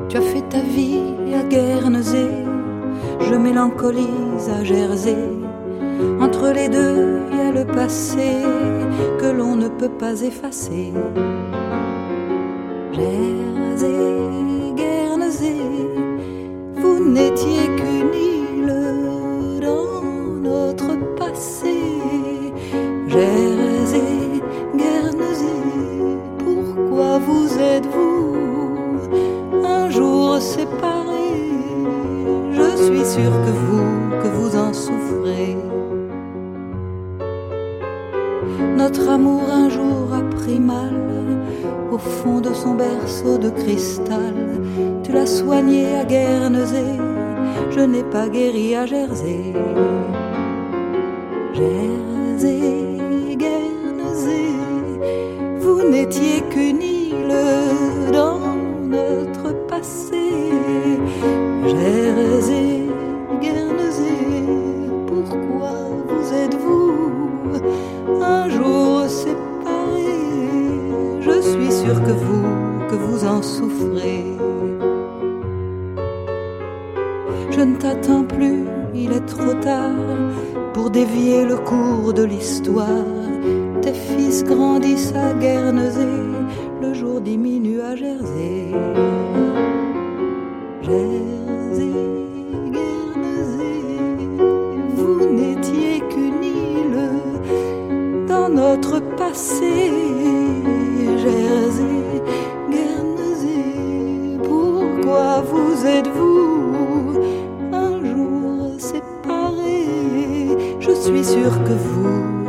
Tu as fait ta vie à Guernesey, je mélancolise à Jersey. Entre les deux, il y a le passé que l'on ne peut pas effacer. Jersey, Guernesey, vous n'étiez qu'une île dans notre passé. Jersey, Guernesey, pourquoi vous êtes-vous un jour séparés? Je suis sûre que vous en souffrez. Notre amour un jour a pris mal au fond de son berceau de cristal. Tu l'as soigné à Guernesey, je n'ai pas guéri à Jersey. Jersey, Guernesey, vous n'étiez qu'une île dans notre passé. Jersey, Guernesey, pourquoi vous êtes-vous un jour séparés? Je suis sûre que vous en souffrez. Je ne t'attends plus, il est trop tard pour dévier le cours de l'histoire. Tes fils grandissent à Guernesey, le jour diminue à Jersey. Jersey, Guernesey, vous n'étiez qu'une île dans notre passé. Jersey, Guernesey, pourquoi vous êtes-vous un jour séparés? Je suis sûre que vous